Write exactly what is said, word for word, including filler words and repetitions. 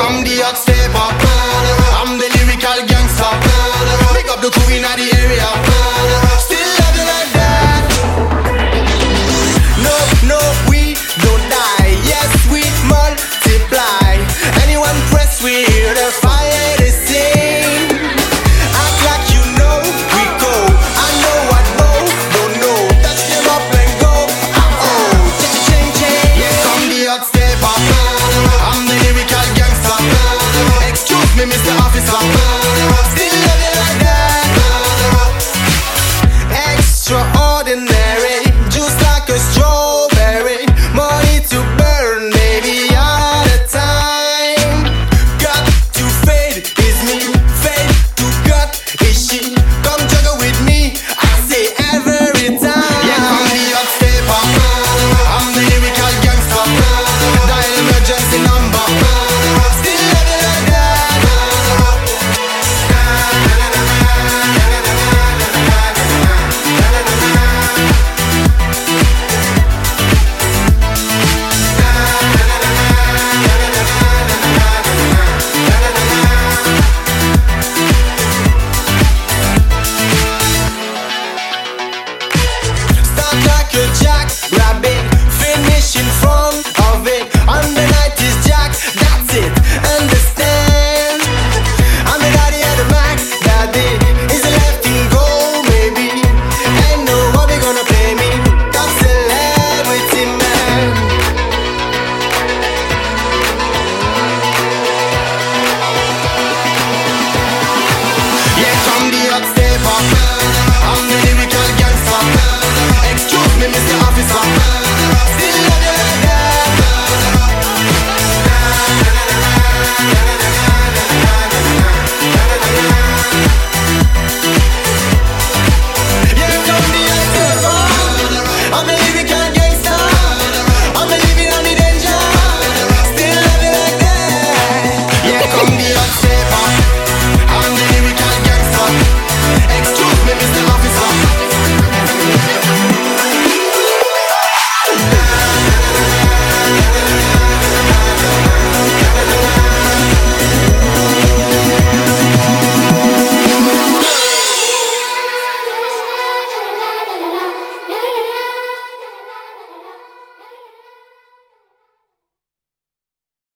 come the hot stepper. I'm the lyrical gangster. Pick up the crew in the area. Still love you like that. No, no, we don't die. Yes, we multiply. Anyone press, we hear the fire they sing. Act like you know, we go. I know what know, don't know. Touch them up and go. Uh-oh, cha-cha-ching, ching. Yeah, come the hot stepper. I'm the lyrical gangster. Excuse me, Mister Officer. Still love you like that. Extraordinary, just like a strawberry. Money to burn, baby, all the time. Got to fade is me, fade to cut is she. Come juggle with me, I say every time. Yeah, come the hot stepper. I'm the lyrical gangster. Dial emergency number. Still love you like that. Start like a jackrabbit, finish in front of it. On the night is Jack, that's it, understand? I'm the daddy at the max, daddy is the left in goal, baby. Ain't nobody gonna play me, top celebrity man. Yeah, come the hot stepper. I'm the lyrical gangster. Excuse me, Mister Officer.